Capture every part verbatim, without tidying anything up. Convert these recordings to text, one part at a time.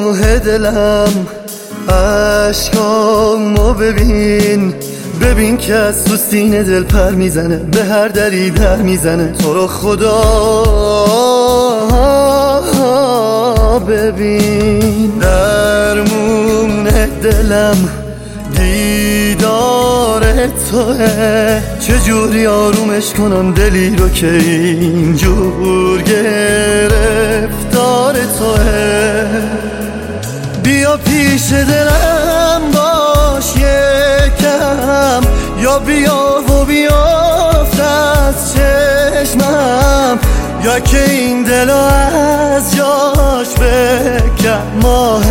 آه دلم عشقامو ببین، ببین که از تو سینه دل پر میزنه، به هر دری در میزنه. تو رو خدا ببین، درمون دلم دیدار توه، چجوری آرومش کنم دلی رو که اینجور گرفتار توه. بیا پیش دلم باش یکم، یا بیا و بیافت از چشمم، یا که این دل از جاش بکن ماه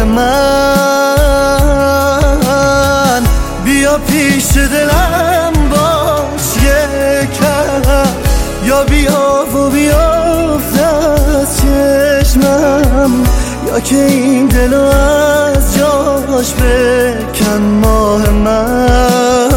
من. بیا پیش دلم باش یکم، یا بیا و بیافت از چشمم، یا که این دل از جاش بکن ماه من.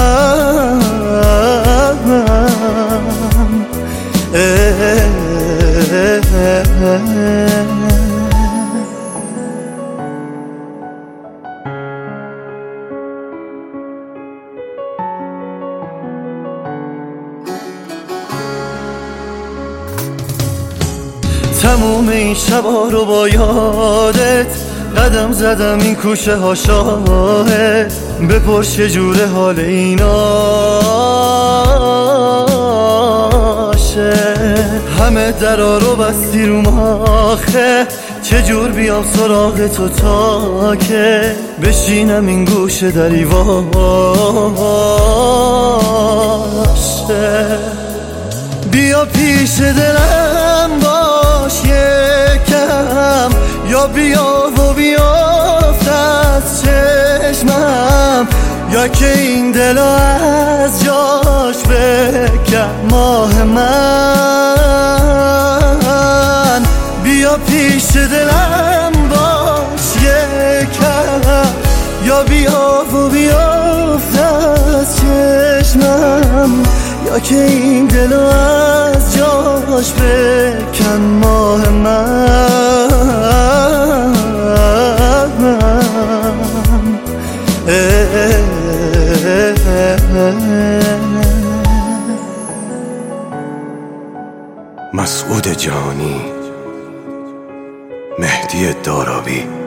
تموم این شبا رو با یادت قدم زدم، این کوچه ها شاهد، بپرس چجوره حال ایناشه. همه درا رو بستی رو آخه، چجور بیام سراغ تو تا که بشینم این گوشه دری واشه. بیا پیش دلم باش یکم، یا بیا و بیافت از چشمم، یا که این دل از جاش بکن ماه من. بیا پیش دلم باش یکم، یا بیا و بیافت از چشمم، یا که این دل از جاش بکن ماه من. مسعود جهانی، مهدی دارابی.